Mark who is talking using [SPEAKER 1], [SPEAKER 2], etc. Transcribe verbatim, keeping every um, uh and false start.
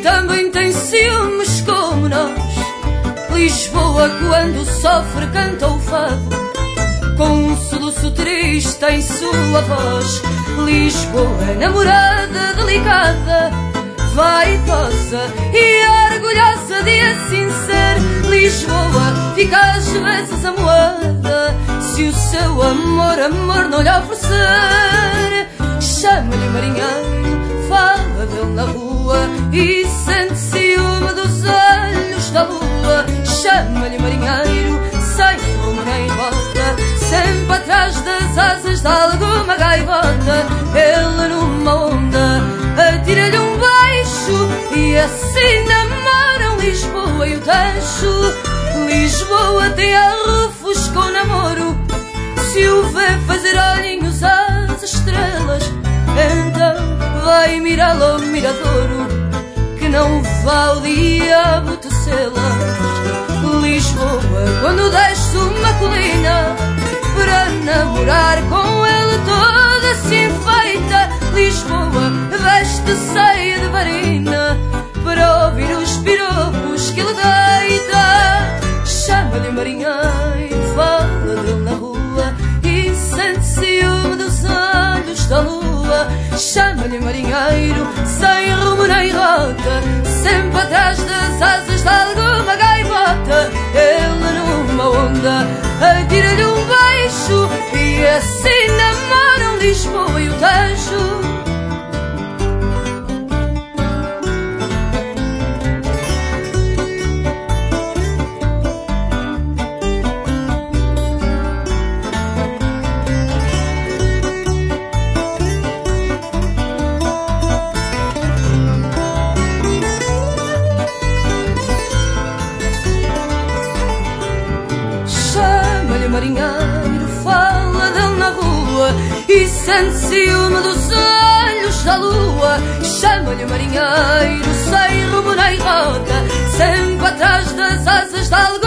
[SPEAKER 1] também tem ciúmes como nós. Lisboa, quando sofre, canta o fado com um soluço triste em sua voz. Lisboa, namorada delicada, vaidosa e orgulhosa de assim ser. Lisboa fica às vezes amoada se o seu amor, amor não lhe oferecer. Chama-lhe marinheiro, fala dele na rua e sente ciúme dos olhos da lua. Chama-lhe marinheiro, sem rumo nem rota, sempre atrás das asas de alguma gaivota. Ele numa onda atira-lhe um beijo e assim namoram Lisboa e o Tejo. Lisboa tem arrufos com namoro, se o vê fazer olhinhos às estrelas, então vai mirá-lo ao miradouro, que não vá o diabo tecê-las. Lisboa, quando desce uma colina para namorar com ele toda assim feita, Lisboa veste ceia de varina para ouvir os piropos que ele deita. Chama-lhe marinheiro, fala dele na rua e sente ciúme dos olhos da lua. Chama-lhe marinheiro, sem rumo nem rota, sempre atrás das asas de alguma gaivota. Ele numa onda atira-lhe um beijo e assim namoram Lisboa e o Tejo. Marinheiro, fala dele na rua e sente ciúme dos olhos da lua. Chama-lhe marinheiro, sem rumo nem rota, sempre atrás das asas de algum